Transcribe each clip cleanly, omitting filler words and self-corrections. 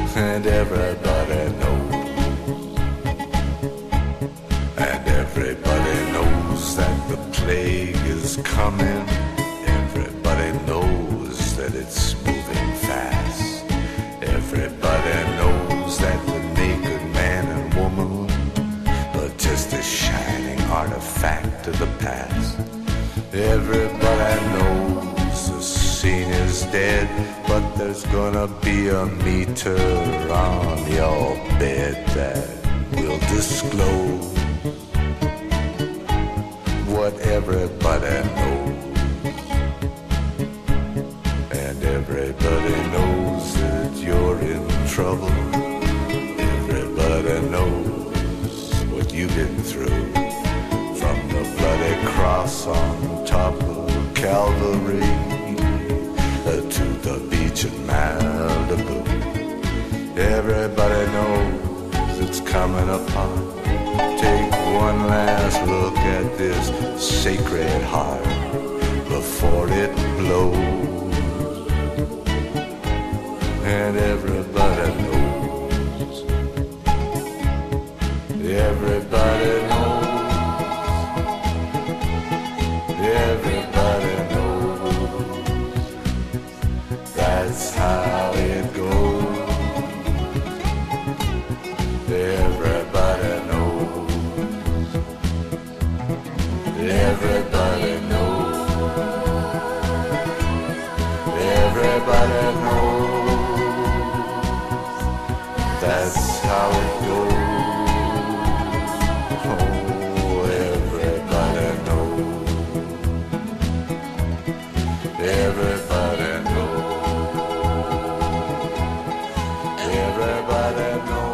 and everybody knows. And everybody knows that the plague is coming. Everybody knows that it's moving fast. Everybody knows that the naked man and woman are just a shining artifact of the past. Everybody knows the scene is dead, but there's gonna be a meter on your bed that will disclose what everybody knows. And everybody knows that you're in trouble. Everybody knows what you've been through. From the bloody cross on top of Calvary to the beach at Malibu. Everybody knows it's coming upon. Take one last look at this sacred heart before it blows. And everybody knows. Everybody knows. Everybody knows. That's how it goes. Everybody knows. Everybody knows. Everybody knows. That's how it goes. Oh, everybody knows. Everybody knows. Everybody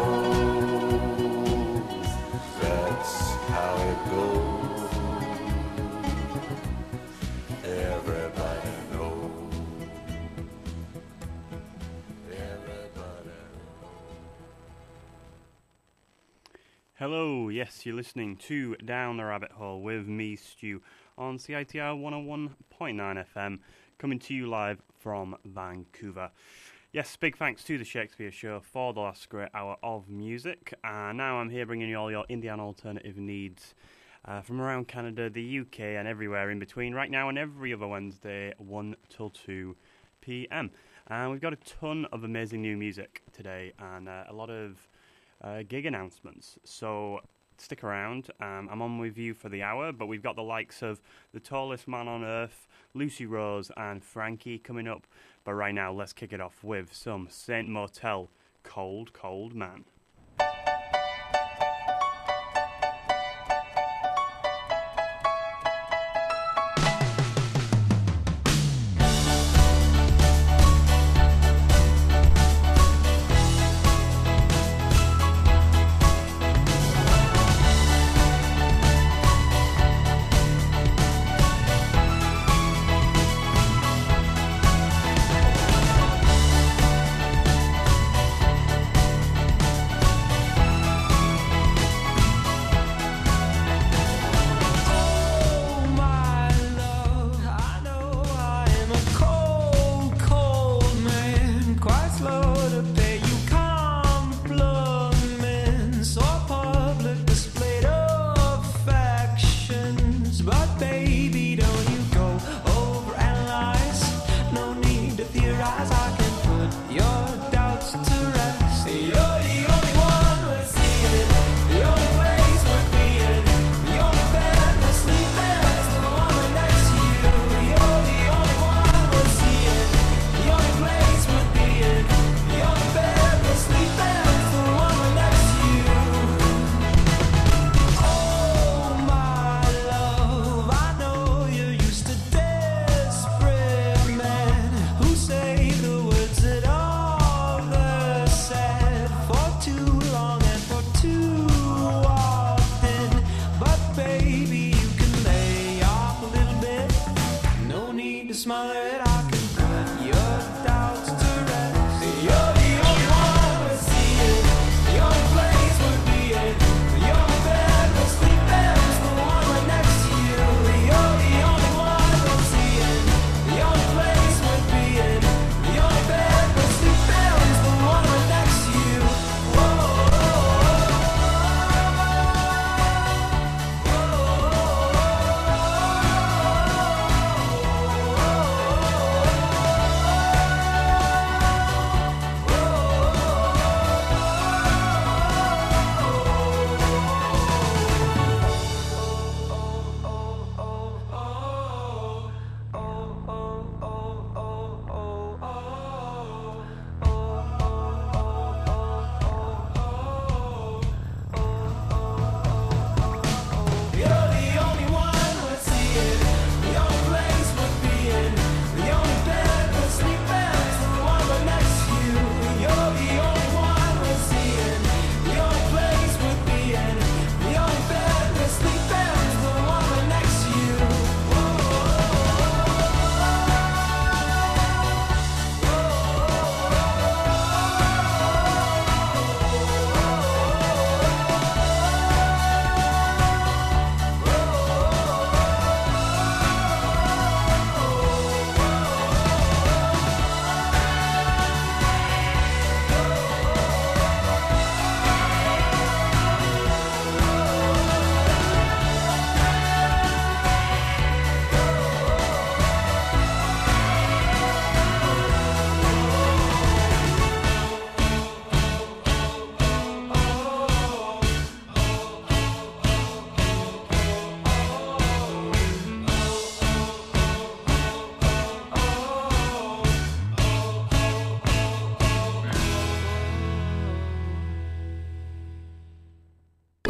knows. That's how it goes. Everybody knows. Everybody knows. Hello, yes, you're listening to Down the Rabbit Hole with me, Stu, on CITR 101.9 FM, coming to you live from Vancouver. Yes, big thanks to the Shakespeare Show for the last great hour of music. Now I'm here bringing you all your indie and alternative needs from around Canada, the UK, and everywhere in between. Right now and every other Wednesday, 1 till 2 p.m. And we've got a ton of amazing new music today and a lot of gig announcements. So stick around. I'm on with you for the hour, but we've got the likes of The Tallest Man on Earth, Lucy Rose, and Frankie coming up. But right now, let's kick it off with some Saint Motel, Cold, Cold Man.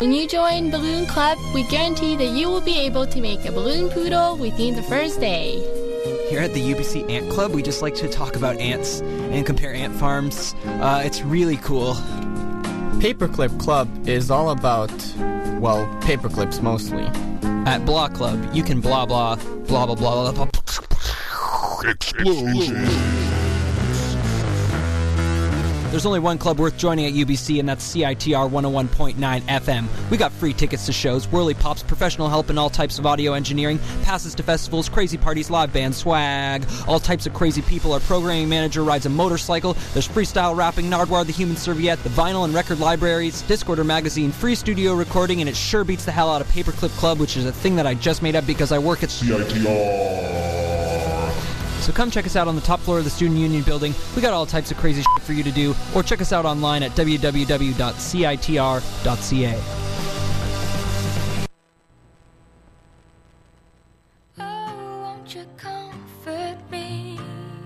When you join Balloon Club, we guarantee that you will be able to make a balloon poodle within the first day. Here at the UBC Ant Club, we just like to talk about ants and compare ant farms. It's really cool. Paperclip Club is all about, well, paperclips mostly. At Blah Club, you can blah blah, blah blah blah blah. Explosion. There's only one club worth joining at UBC, and that's CITR 101.9 FM. We got free tickets to shows, whirly pops, professional help in all types of audio engineering, passes to festivals, crazy parties, live band swag, all types of crazy people. Our programming manager rides a motorcycle. There's freestyle rapping, Nardwar the Human Serviette, the vinyl and record libraries, Discorder magazine, free studio recording, and it sure beats the hell out of Paperclip Club, which is a thing that I just made up because I work at CITR. So come check us out on the top floor of the Student Union building. We got all types of crazy shit for you to do, or check us out online at www.citr.ca. Oh, won't you comfort me?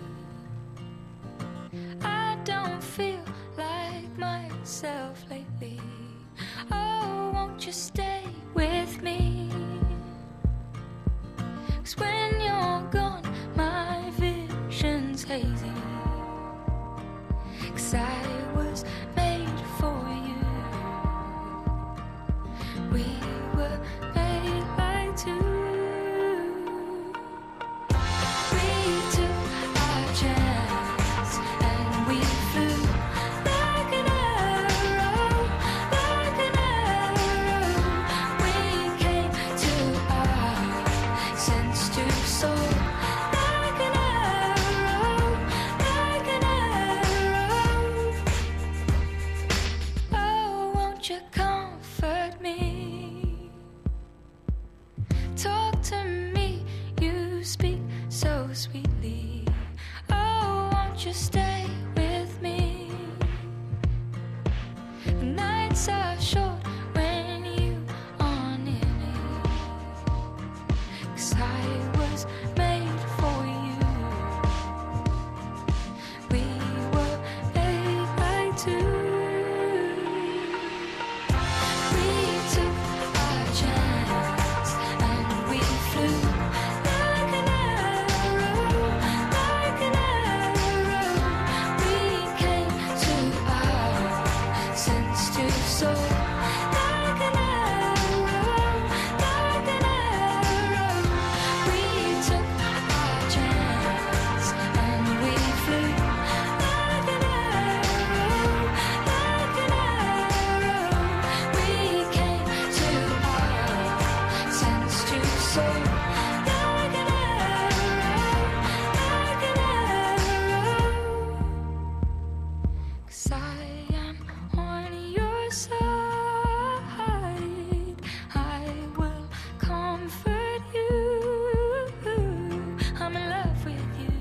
I don't feel like myself lately. Oh, won't you stay with me? 'Cause when you're gone, my vision's hazy. 'Cause I was made for you. We were made like two. We took our chance and we flew like an arrow, like an arrow. We came to our sense to soar. Like an arrow, like an arrow. Oh, won't you comfort me? Talk to me, you speak so sweetly. Oh, won't you stay with me? The nights are short when you are near me. 'Cause I was made for you. We were made like two. We took our chance and we flew like an arrow, like an arrow. We came to our sense to soar. Like an arrow, like an arrow. We took our chance and we flew like an arrow, like an arrow. We came to our sense to soar. Like an arrow, like an arrow. 'Cause I am on your side. I will comfort you. I'm in love with you.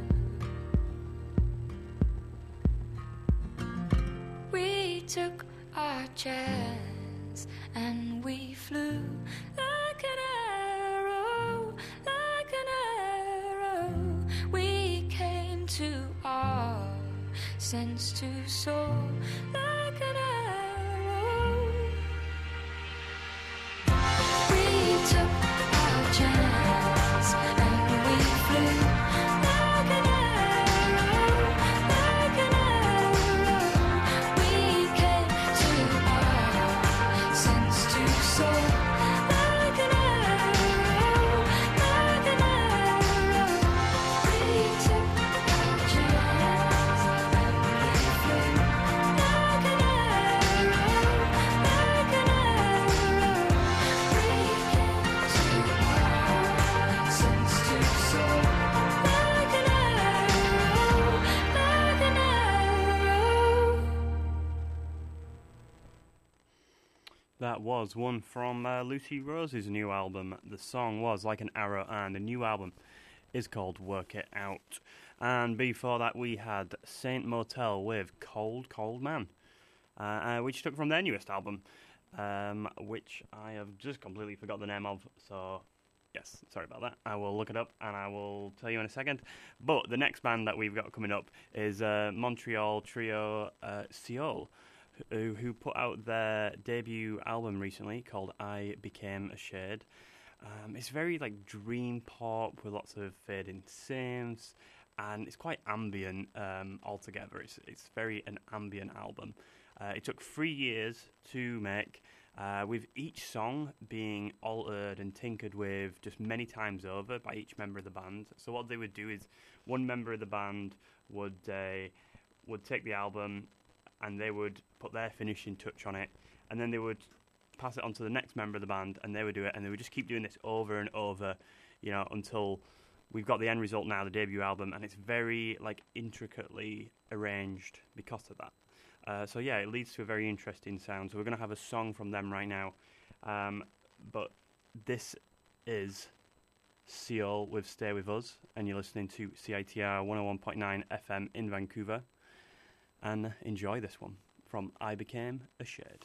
We took our chance and we flew like an arrow, like an arrow. We came to our sense to soar like an arrow. We took our chance and we flew like an arrow, like an arrow. We came to our sense to soar like an arrow, like an arrow. We took our chance and we flew like an arrow, like an arrow. We came to our sense to soar like an arrow, like an arrow. That was one from Lucy Rose's new album. The song was Like an Arrow, and the new album is called Work It Out. And before that, we had Saint Motel with Cold, Cold Man, which took from their newest album, which I have just completely forgot the name of, so yes, sorry about that. I will look it up and I will tell you in a second. But the next band that we've got coming up is Montreal trio Seoul, who put out their debut album recently called I Became a Shade. It's very like dream pop with lots of fading synths, and it's quite ambient altogether. It's very an ambient album. It took 3 years to make, with each song being altered and tinkered with just many times over by each member of the band. So what they would do is one member of the band would take the album and they would put their finishing touch on it, and then they would pass it on to the next member of the band, and they would do it, and they would just keep doing this over and over, until we've got the end result now, the debut album, and it's very like intricately arranged because of that. So yeah, it leads to a very interesting sound. So we're going to have a song from them right now, but this is Seol with Stay With Us, and you're listening to CITR 101.9 FM in Vancouver, and enjoy this one from I Became a Shade.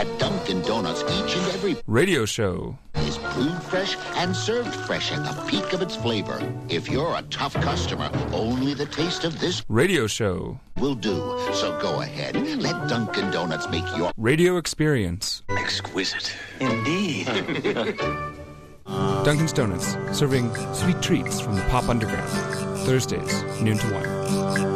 at Dunkin' Donuts each and every radio show is brewed fresh and served fresh at the peak of its flavor. If you're a tough customer, only the taste of this radio show will do. So go ahead, let Dunkin' Donuts make your radio experience exquisite. Indeed. Dunkin's Donuts, serving sweet treats from the pop underground. Thursdays, noon to 1.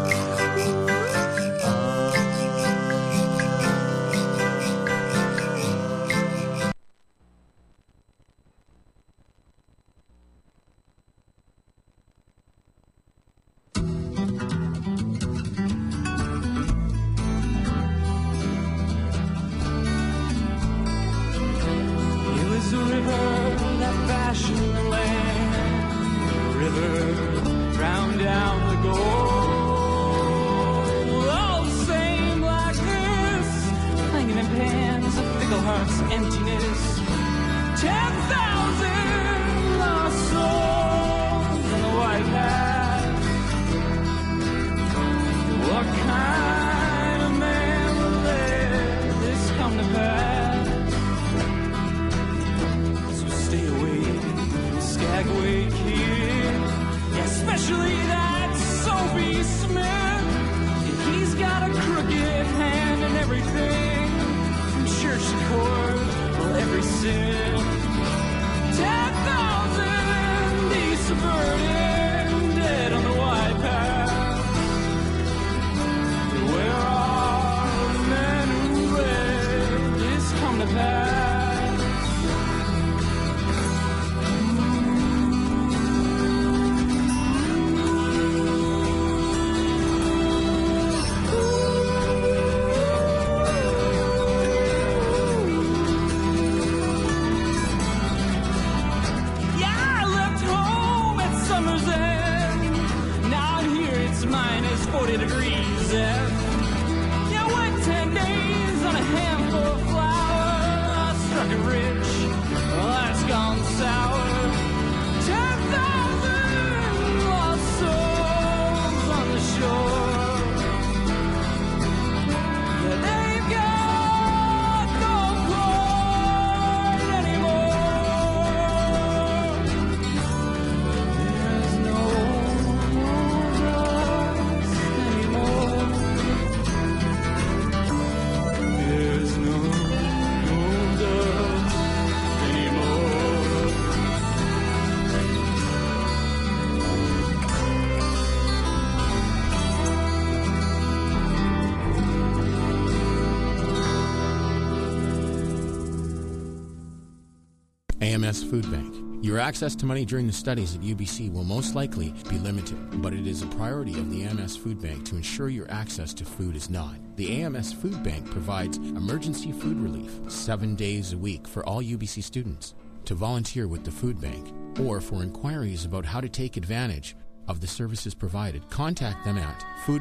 AMS Food Bank. Your access to money during the studies at UBC will most likely be limited, but it is a priority of the AMS Food Bank to ensure your access to food is not. The AMS Food Bank provides emergency food relief 7 days a week for all UBC students. To volunteer with the food bank or for inquiries about how to take advantage of the services provided, contact them at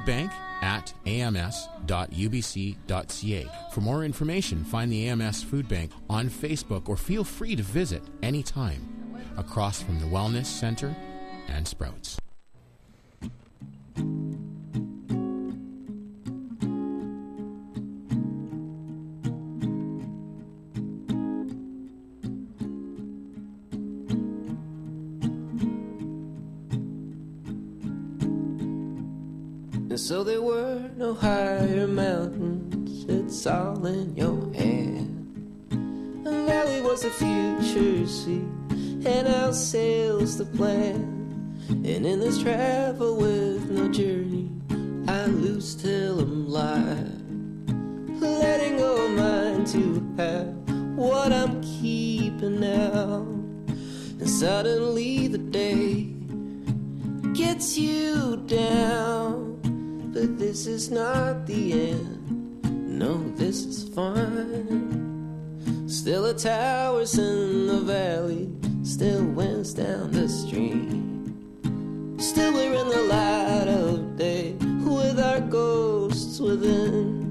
foodbank@ams.ubc.ca. For more information, find the AMS Food Bank on Facebook or feel free to visit anytime across from the Wellness Center and Sprouts. And so there were no higher mountains, it's all in your hand. A valley was the future sea, and our sails the plan. And in this travel with no journey, I lose till I'm live, letting go of mine to have what I'm keeping now. And suddenly the day gets you down. But this is not the end, no, this is fun. Still the towers in the valley, still winds down the stream. Still we're in the light of day, with our ghosts within.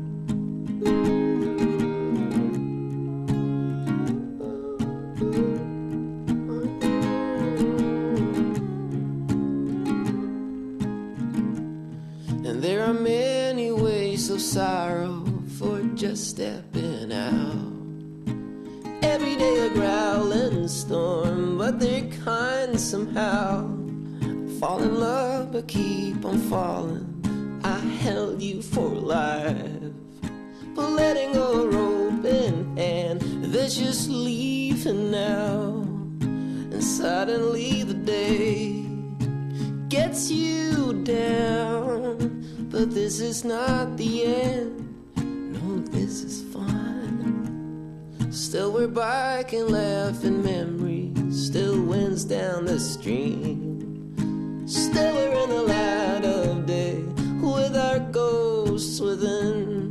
And there are many ways of sorrow for just stepping out. Every day a growling storm, but they're kind somehow. Fall in love but keep on falling. I held you for life, but letting go of rope in hand, they're just leaving now. And suddenly the day gets you down. But this is not the end, no, this is fun. Still we're biking, laughing memories, still winds down the stream. Still we're in the light of day, with our ghosts within.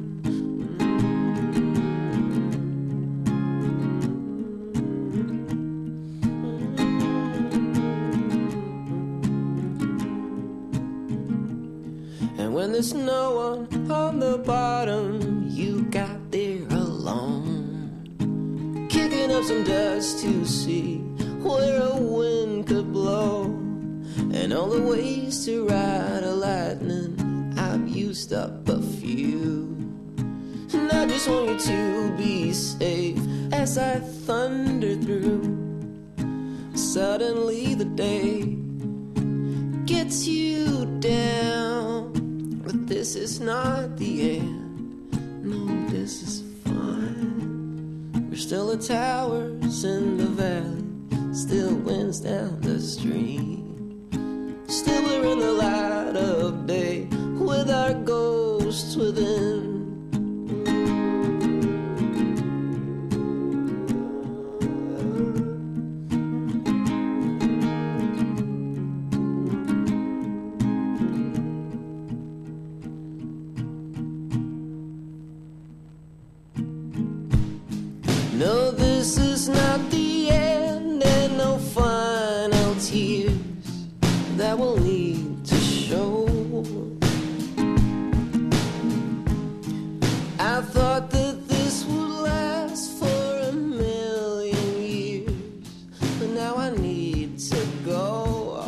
And when there's no one on the bottom, you got there alone, kicking up some dust to see where a wind could blow. And all the ways to ride a lightning, I've used up a few. And I just want you to be safe as I thunder through. Suddenly the day gets you down. But this is not the end, no, this is fine. We're still the towers in the valley, still winds down the stream. Still we're in the light of day, with our ghosts within. No, this is not the end, and no final tears that will need to show. I thought that this would last for a million years, but now I need to go.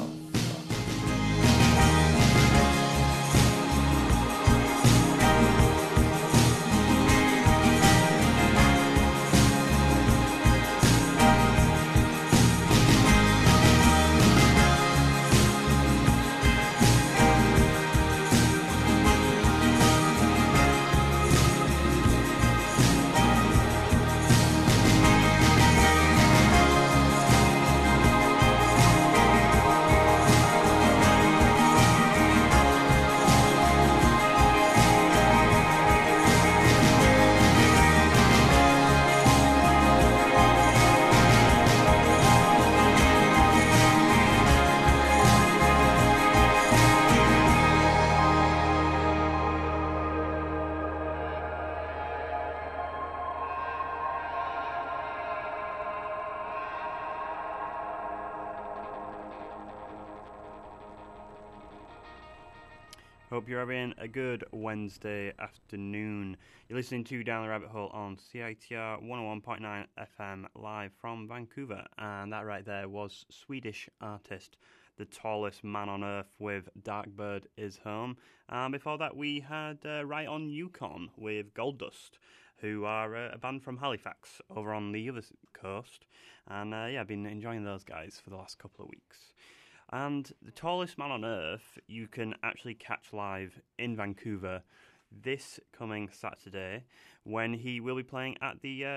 Hope you're having a good Wednesday afternoon. You're listening to Down the Rabbit Hole on CITR 101.9 FM live from Vancouver. And that right there was Swedish artist The Tallest Man on Earth with Darkbird Is Home. And before that we had Right on Yukon with Gold Dust, who are a band from Halifax over on the other coast. And yeah, I've been enjoying those guys for the last couple of weeks. And The Tallest Man on Earth, you can actually catch live in Vancouver this coming Saturday, when he will be playing at the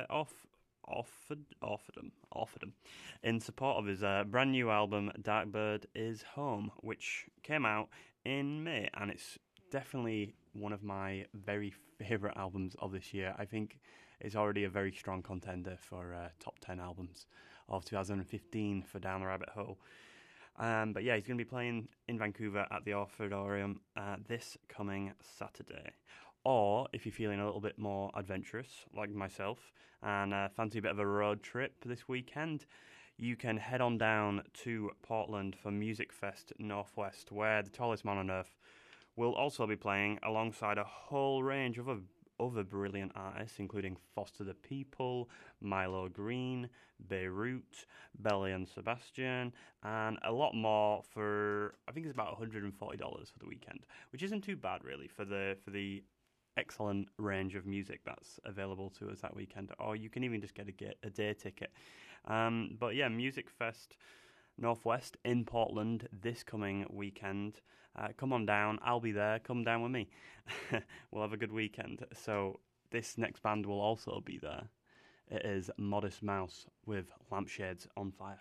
Orpheum in support of his brand new album Darkbird Is Home, which came out in May, and it's definitely one of my very favourite albums of this year. I think it's already a very strong contender for top 10 albums of 2015 for Down the Rabbit Hole. But yeah, he's going to be playing in Vancouver at the Orpheum this coming Saturday. Or, if you're feeling a little bit more adventurous, like myself, and fancy a bit of a road trip this weekend, you can head on down to Portland for Music Fest Northwest, where The Tallest Man on Earth will also be playing alongside a whole range of other brilliant artists, including Foster the People, Milo Green, Beirut, Belly and Sebastian, and a lot more for, I think it's about $140 for the weekend, which isn't too bad really for the excellent range of music that's available to us that weekend, or you can even just get a day ticket. But yeah, Music Fest Northwest in Portland this coming weekend. Come on down, I'll be there, come down with me. We'll have a good weekend. So this next band will also be there. It is Modest Mouse with Lampshades on Fire.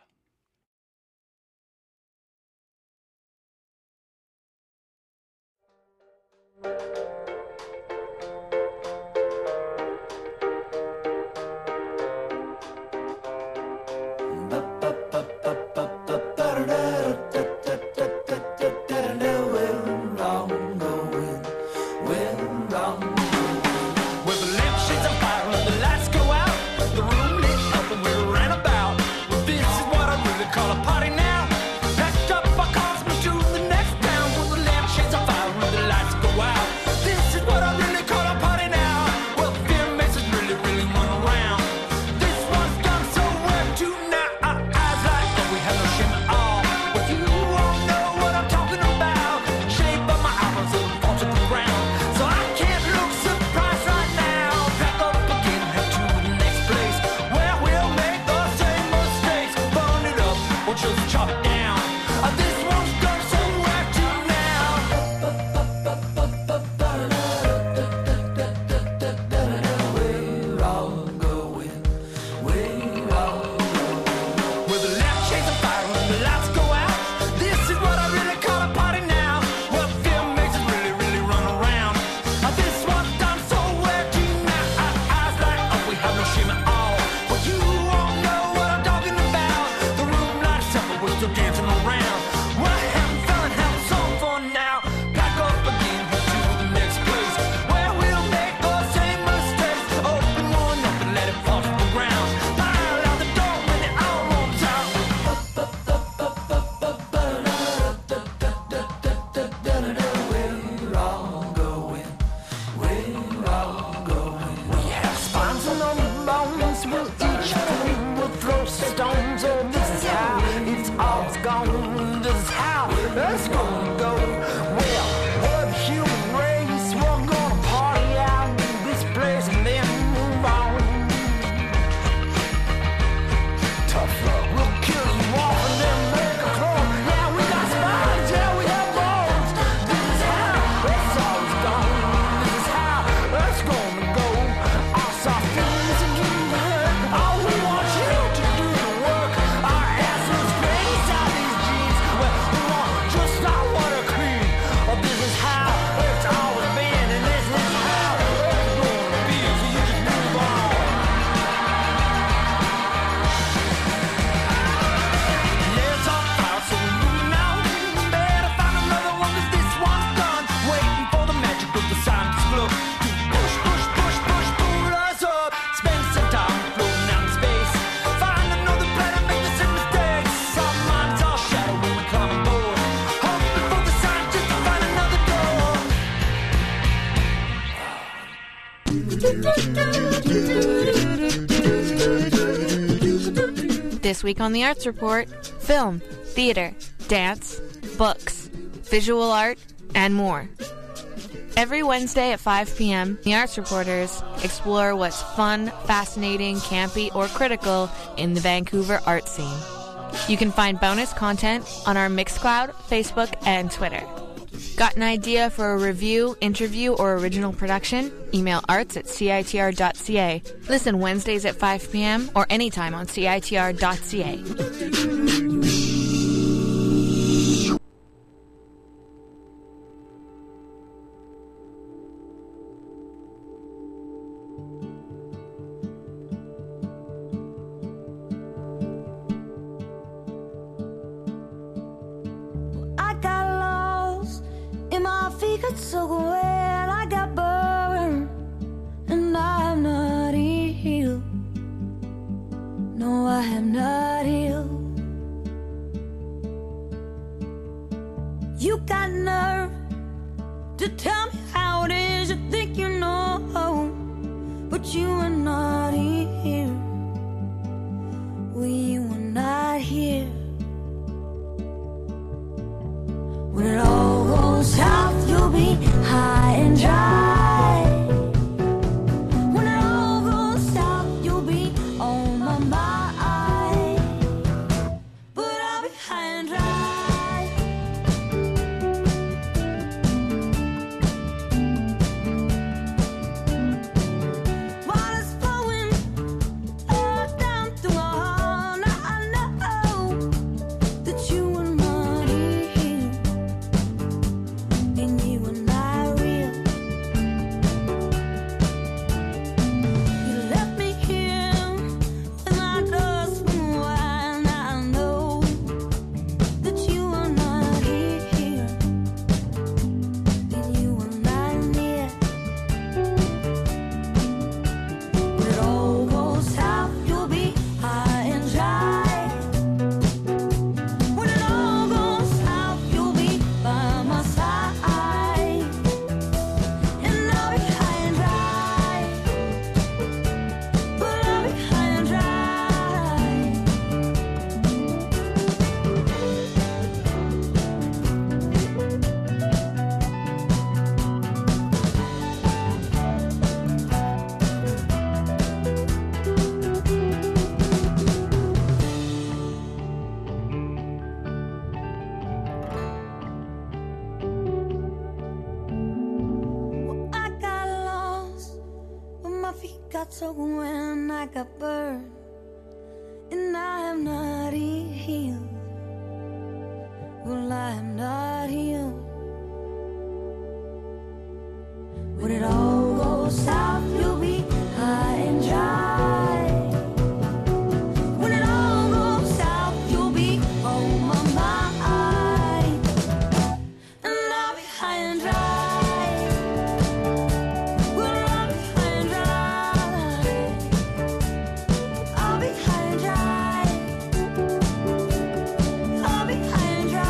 This week on the Arts Report, film, theater, dance, books, visual art, and more. Every Wednesday at 5 p.m., the Arts Reporters explore what's fun, fascinating, campy, or critical in the Vancouver art scene. You can find bonus content on our Mixcloud, Facebook, and Twitter. Got an idea for a review, interview, or original production? Email arts@citr.ca. Listen Wednesdays at 5 p.m. or anytime on citr.ca. got so wet, I got burned, and I'm not healed. No, I am not healed. You got nerve to tell me how it is. You think you know, but you are not here. We were not here. When it all goes south, you'll be high and dry. when I got burned and I am not healed. Well, I am not healed. When it all goes south, you'll be high and dry. When it all goes south, you'll be on my mind, and I'll be high and dry. Well, I'll be high and dry. I'll be high and dry. I'll be high and dry.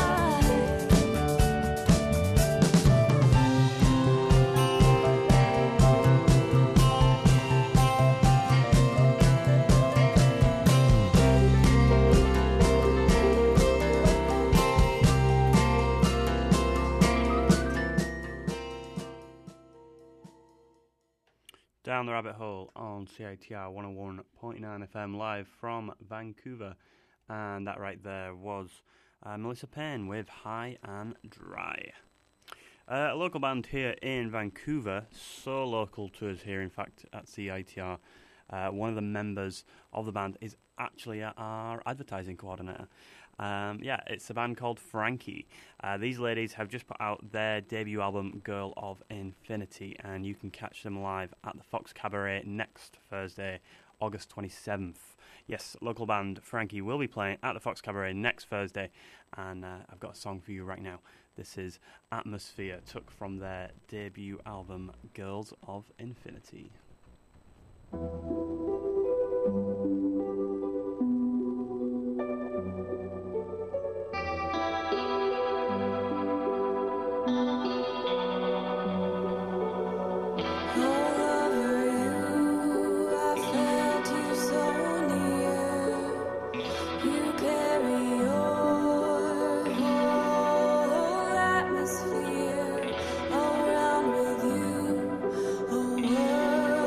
Down the Rabbit Hole on CITR 101.9 FM live from Vancouver. And that right there was Melissa Payne with High and Dry. A local band here in Vancouver, so local to us here, in fact, at CITR. One of the members of the band is actually our advertising coordinator. It's a band called Frankie. These ladies have just put out their debut album, Girl of Infinity, and you can catch them live at the Fox Cabaret next Thursday, August 27th. Yes, local band Frankie will be playing at the Fox Cabaret next Thursday, and I've got a song for you right now. This is Atmosphere, took from their debut album, Girls of Infinity. Atmosphere around with you, a world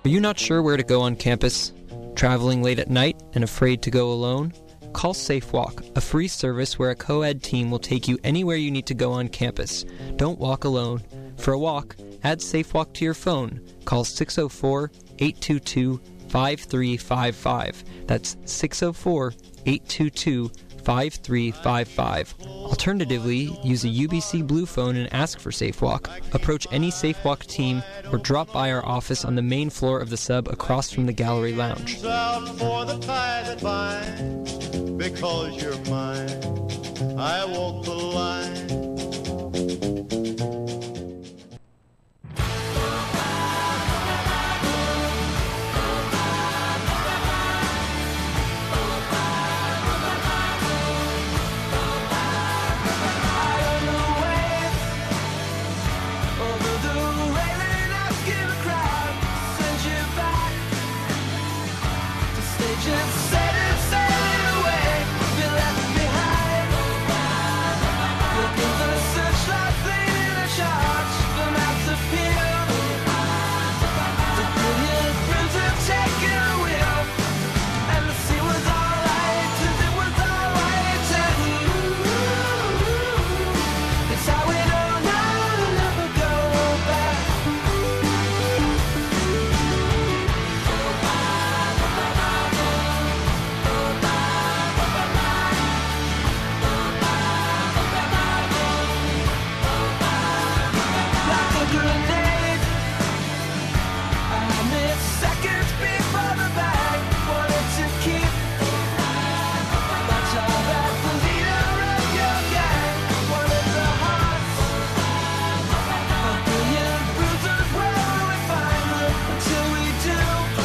Are you not sure where to go on campus? Traveling late at night and afraid to go alone? Call SafeWalk, a free service where a co-ed team will take you anywhere you need to go on campus. Don't walk alone. For a walk, add SafeWalk to your phone. Call 604-822-5355. That's 604-822-5355. Alternatively, use a UBC Blue phone and ask for SafeWalk. Approach any SafeWalk team or drop by our office on the main floor of the sub across from the gallery lounge. Out for the tie that binds, because you're mine, I walk the line. Just set it away, be left behind. Looking for searchlights leading a charge, the maps appear. The brilliant bruiser taking a wheel, and the sea was alright, and it was alright. It's how we know now to never go back. Like a grenade, I missed seconds before the bag. Wanted to keep my job as the leader of your gang. Wanted the hearts of brilliant bruisers. Where will we find them until we do?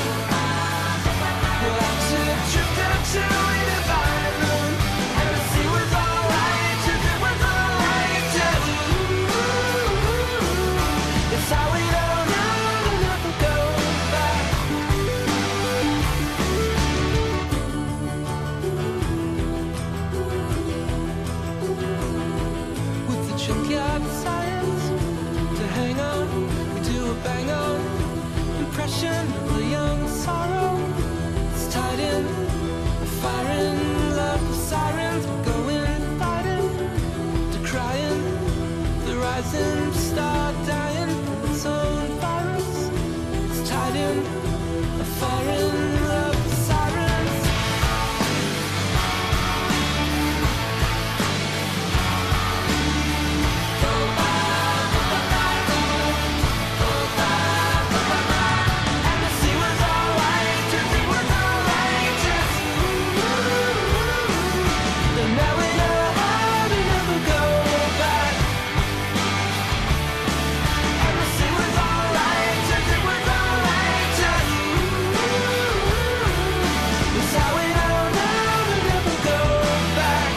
We'll have to drift until we divide them. And the sea was alright, and it was alright too. It's how we know now to never go back. With the junkyard science to hang on, we do a bang on impression of the young sorrow. It's tied in, firing love the sirens, we're going fighting to crying, the rising star dying from its own virus. It's tied in, firing love the sirens. And the sea was alright, and it was alright too. And now we know how to never go back. And the sea was alright, and it was alright too. It's how we know now to never go back.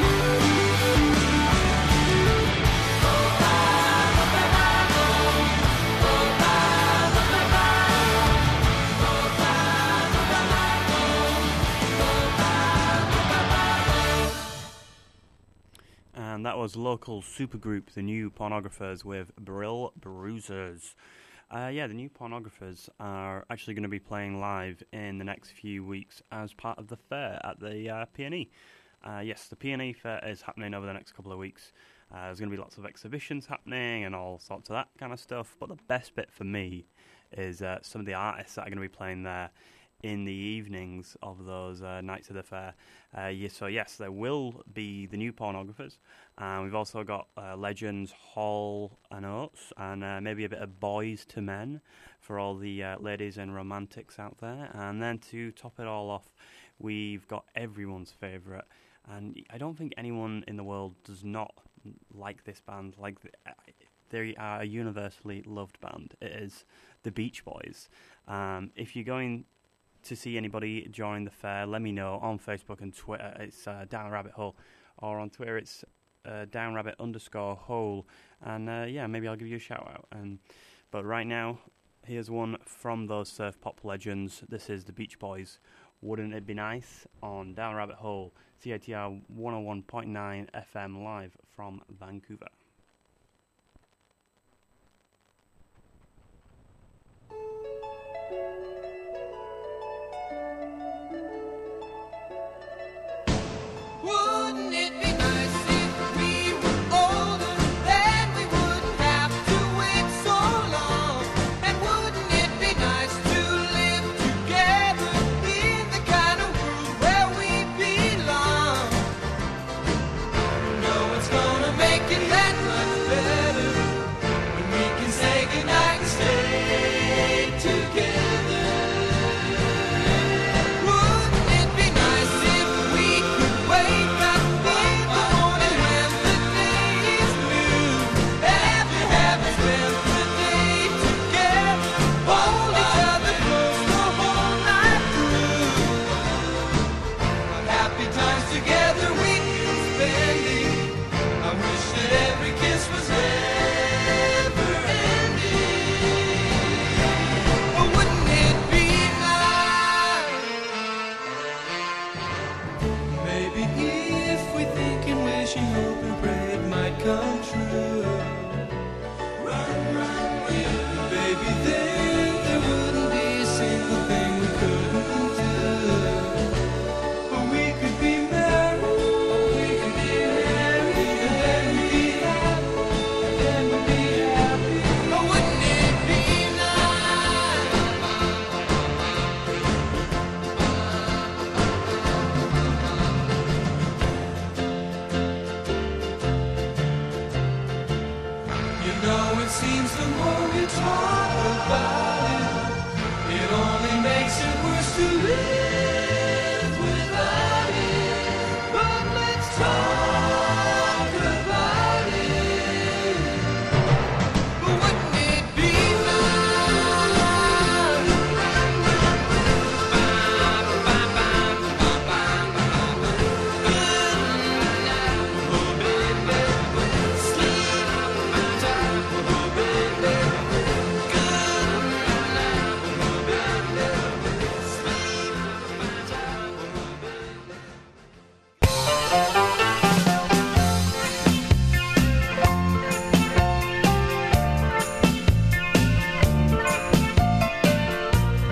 And that was local supergroup The New Pornographers with Brill Bruisers. The New Pornographers are actually going to be playing live in the next few weeks as part of the fair at the P&E. Yes, the P&E fair is happening over the next couple of weeks. There's going to be lots of exhibitions happening and all sorts of that kind of stuff. But the best bit for me is some of the artists that are going to be playing there in the evenings of those nights of the fair. So yes, there will be the New Pornographers. We've also got Legends, Hall and Oates, and maybe a bit of Boys to Men for all the ladies and romantics out there. And then to top it all off, we've got everyone's favourite. And I don't think anyone in the world does not like this band. They are a universally loved band. It is the Beach Boys. If you're going to see anybody during the fair, let me know on Facebook and Twitter. It's Down Rabbit Hole, or on Twitter it's downrabbit_hole, and maybe I'll give you a shout out. But right now, here's one from those surf pop legends. This is the Beach Boys. Wouldn't It Be Nice on Down Rabbit Hole, CITR 101.9 FM live from Vancouver.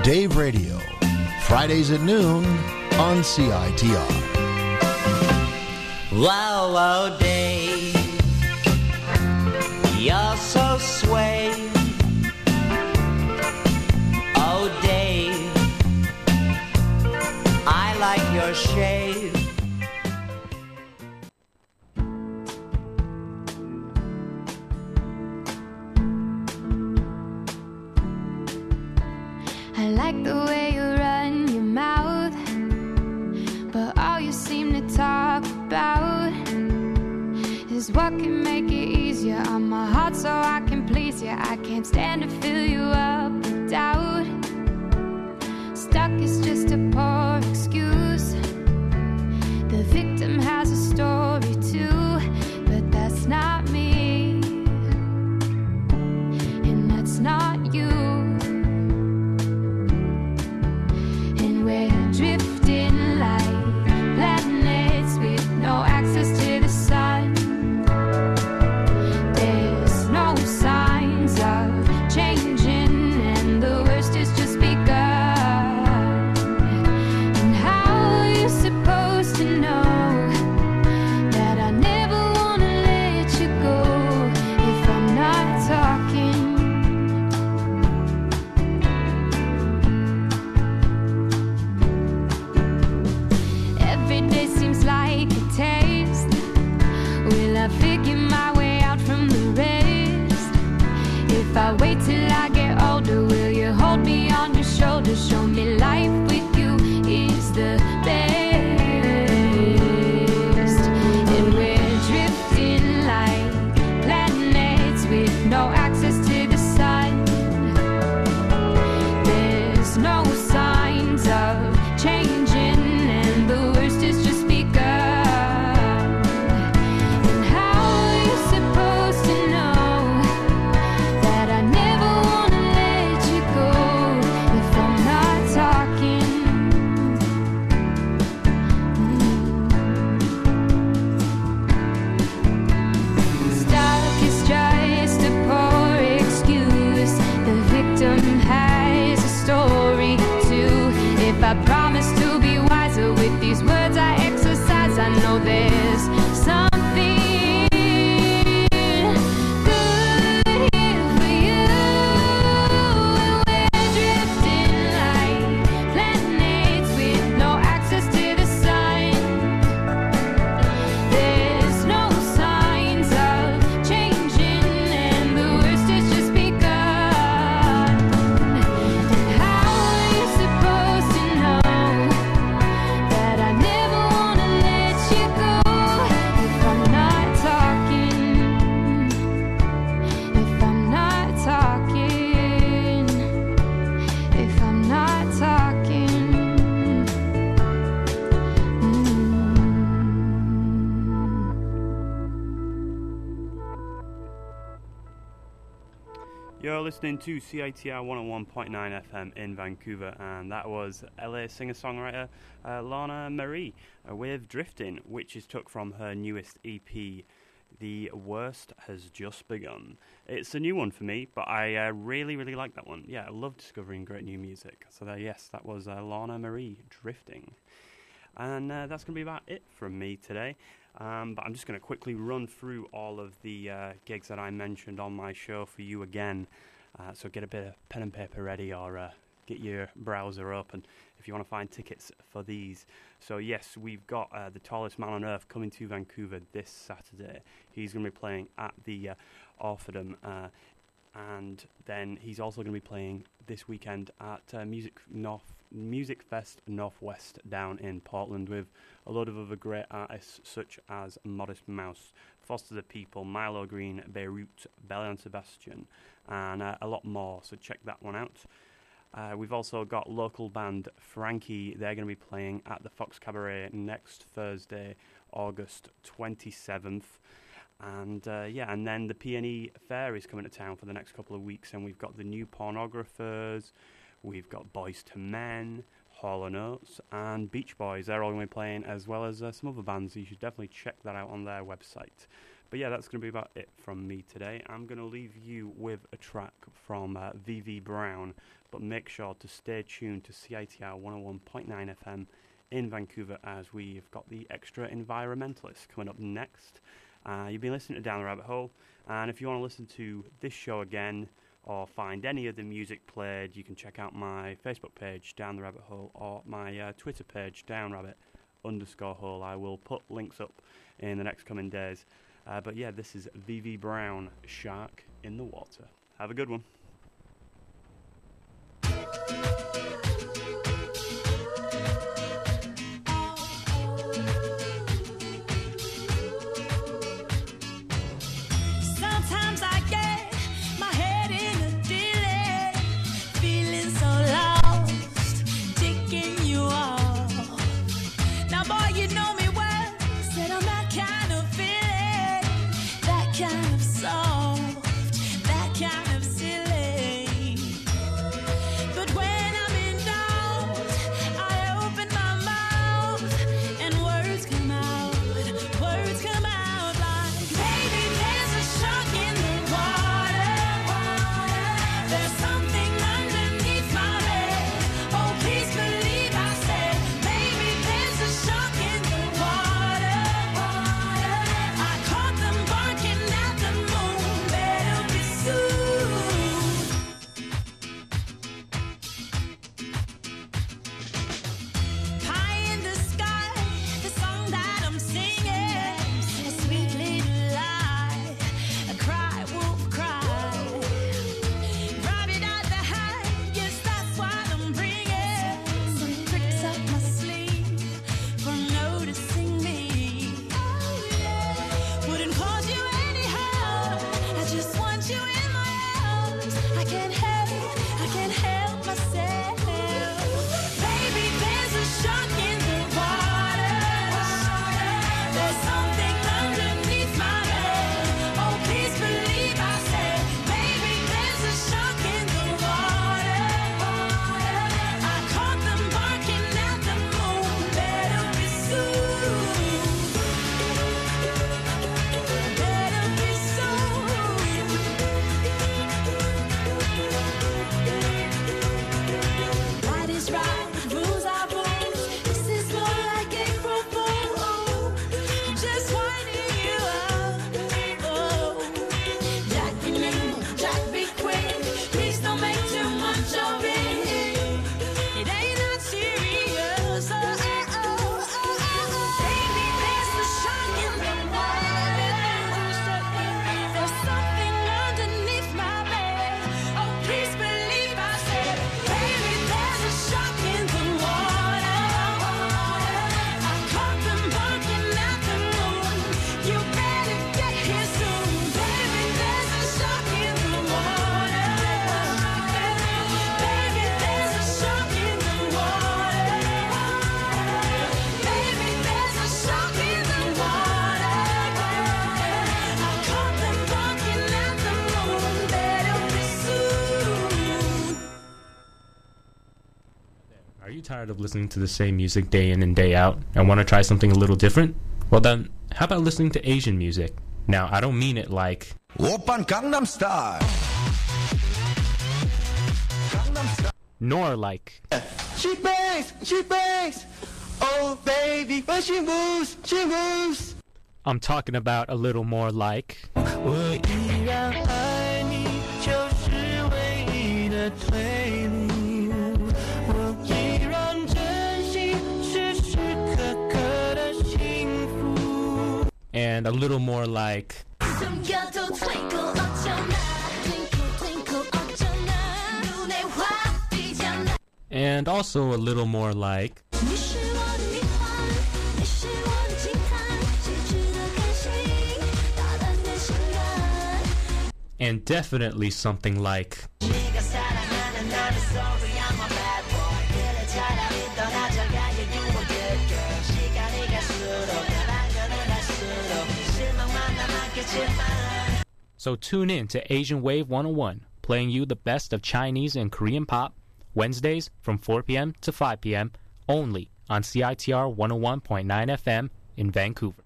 Dave Radio, Fridays at noon on CITR. Wow, wow, Dave, you're so sway. Oh, Dave, I like your shave. I like the way you run your mouth, but all you seem to talk about is what can make it easier on my heart so I can please you. I can't stand to fill you up with doubt. Stuck is just a poor excuse. The victim has a story too, but that's not me, and that's not you. We're drifting like planets with no access to the sun. There's no signs of changing, and the worst is just begun. And how are you supposed to know that I never wanna let you go if I'm not talking? Every day seems like a test. Will I figure my way out from the rest? If I wait till I get older, will you hold me on your shoulder? Show me life with you is the best. And we're drifting like planets with no access to the sun. There's no signs of changing, and the worst is just begun. And how are you supposed to know that I never wanna let you go if I'm not talking? Stuck is just a poor excuse. The victim has a story too. If I promise to be wiser with these words I exercise, I know there's something good here for you. We're drifting like planets with no access to the sun. There's no signs of changing, and the worst is just begun. And how are you supposed to know that I never wanna let you go if I'm not talking? If I'm not talking, if I'm not talking. You're listening to CITR 101.9 FM in Vancouver, and that was LA singer-songwriter Lorna Marie with Drifting, which is took from her newest EP, The Worst Has Just Begun. It's a new one for me, but I really, really like that one. Yeah, I love discovering great new music. So yes, that was Lorna Marie, Drifting. And that's going to be about it from me today. But I'm just going to quickly run through all of the gigs that I mentioned on my show for you again. So get a bit of pen and paper ready, or get your browser open if you want to find tickets for these. So yes, we've got The Tallest Man on Earth coming to Vancouver this Saturday. He's going to be playing at the Orpheum, and then he's also going to be playing this weekend at Music Fest Northwest down in Portland with a load of other great artists such as Modest Mouse, Foster the People, Milo Green, Beirut, Belly and Sebastian, and a lot more, so check that one out. We've also got local band Frankie. They're going to be playing at the Fox Cabaret next Thursday, August 27th. And and then the PNE Fair is coming to town for the next couple of weeks, and we've got the New Pornographers, we've got Boys to Men, Hall & Oates, and Beach Boys. They're all going to be playing, as well as some other bands. You should definitely check that out on their website. But yeah, that's going to be about it from me today. I'm going to leave you with a track from VV Brown, but make sure to stay tuned to CITR 101.9 FM in Vancouver, as we've got the Extra Environmentalist coming up next. You've been listening to Down the Rabbit Hole, and if you want to listen to this show again or find any of the music played, you can check out my Facebook page, Down the Rabbit Hole, or my Twitter page, downrabbit_hole. I will put links up in the next coming days. But yeah, this is VV Brown, Shark in the Water. Have a good one. Sometimes I get my head in a delay, feeling so lost, ticking you off. Now, boy, you know me well, said I'm that kind of feeling, that kind of soft, that kind of silly. But when I'm in doubt, I open my mouth and words come out like, baby, there's a shark in the water. There's something underneath my bed. Oh, please believe I said, baby, there's a shark in the water. I caught them barking at the moon. Better be soon. High in the sky, the song that I'm singing, a sweet little lie, a cry, wolf cry. Rabbit at the hat, yes, that's what I'm bringing. Some tricks up my sleeve for noticing me. Wouldn't cause you any harm, I just want you in my arms. I can't help myself. Baby, there's a shark in the water. There's something underneath my bed. Oh, please believe I said, baby, there's a shark in the water. I caught them barking at the moon. Better be soon. Better be soon. Right is right, rules are rules. This is more like April Fool. Just winding you up. Oh, Jack be nimble, Jack be quick. Please don't make too much of it. It ain't that serious. Baby, there's a shark in the water. There's something underneath my bed. Oh, please believe I said, baby, there's a shark in the water. I caught them barking at the moon. You better get here soon. Baby, there's a shark in the water. Baby, there's a shark in the water. Baby, there's a shark in the water. I caught them barking at the moon. Better be soon. Are you tired of listening to the same music day in and day out and want to try something a little different? Well then, how about listening to Asian music? Now, I don't mean it like Oppan Gangnam Style. nor like She bangs. Oh baby, when she moves. I'm talking about a little more like 我依然爱你，就是唯一的退路。我依然珍惜时时刻刻的幸福。 and a little more like 숨겨도 twinkle 어쩌나 twinkle twinkle 어쩌나 눈에 확 띄잖아. and also a little more like 你是我的谜团，你是我的惊叹，谁值得开心？大胆的心愿。 and definitely something like 네가 사랑하는 나는 sorry I'm a bad boy. 그래 차라리 떠나져가 you a good girl. 시간이 갈수록 변한 거는 할수록 실망만 남았겠지만. So tune in to Asian Wave 101, playing you the best of Chinese and Korean pop, Wednesdays from 4 p.m. to 5 p.m. only on CITR 101.9 FM in Vancouver.